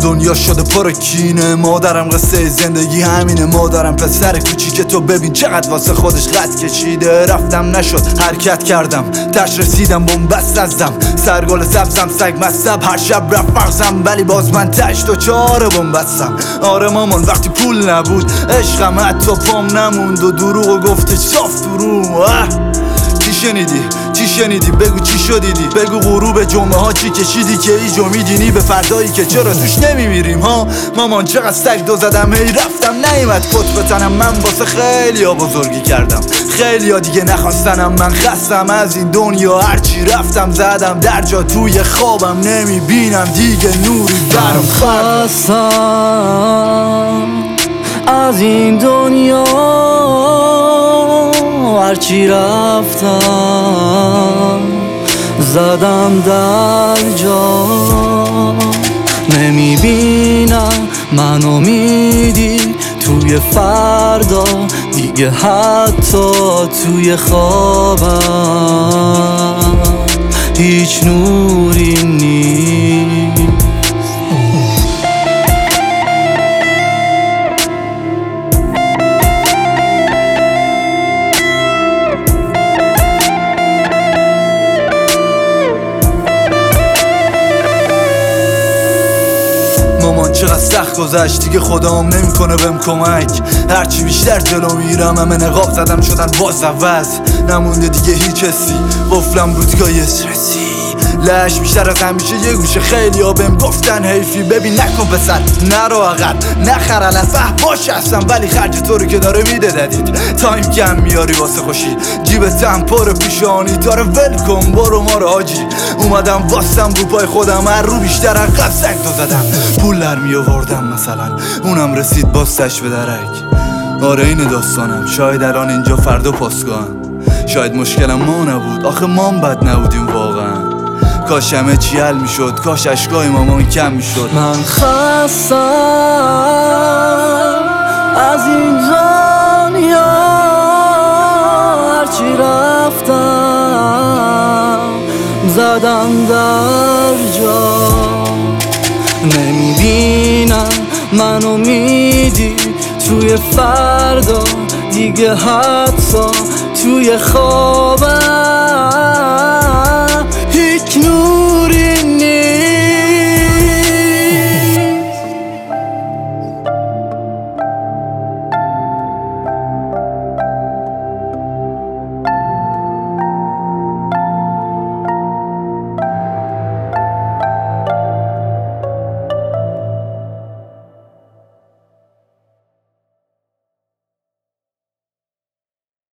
دنیا شده پر کینه، مادرم قصه زندگی همینه. مادرم پسر کوچیک تو ببین چقدر واسه خودش خط کشیده. رفتم نشد حرکت کردم، تش رسیدم بومبست ازدم، سرگل سبزم سگ مصب، هر شب رفت مغزم ولی باز من تش تو چهار بومبستم. آره مامان وقتی پول نبود عشقم حتی پام نموند و دروغ گفته صاف درو. چی شنیدی بگو چی شدیدی، بگو غروب جمعه ها چی کشیدی که ایجو میدینی به فردایی که چرا توش نمیمیریم ها. مامان چقدر سگ دو زدم هی رفتم نیومد کت بتنم، من واسه خیلی ها بزرگی کردم، خیلی ها دیگه نخواستنم، من خستم از این دنیا هرچی رفتم زدم در جا توی خوابم نمیبینم دیگه نوری برم. خستم از این دنیا هرچی رفتم زدم در جا، نمیبینم منو میدی توی فردا دیگه، حتی توی خوابم هیچ نوری نیست. مامان چقدر سخت گذشت دیگه خدام نمیکنه بهم کمک، هرچی بیشتر جلو میرم همه نقاب زدم شدن باز عوض، نمونده دیگه هیچ حسی، قفلم رودگاه استرسی، لش بیشتر از همیشه یه گوشه. خیلی ها بهم گفتن حیفی، ببین نکن پسر نرو عقب نخر علف باش هستم، ولی خرج تو رو که داره میده ددید، تایم کم میاری واسه خوشی، جیبت هم پر پیشانی داره ول کن برو ما رو حاجی. اومدم واستم رو پای خودم هر رو بیشتر عقب سگ دو زدم، پول در می آوردم مثلا اونم رسید باز تش به درک. آره این داستانم، شاید الان اینجا فردا پاسگاهم، شاید مشکلم ما نبود آخه ما بد نبودیم واقعا، کاش همه چی حل میشد، کاش اشکای مامان کم میشد. من خستم از این دنیا هرچی رفتم زدم در جا، نمیبینم منو میدی توی فردا دیگه، حتی توی خوابم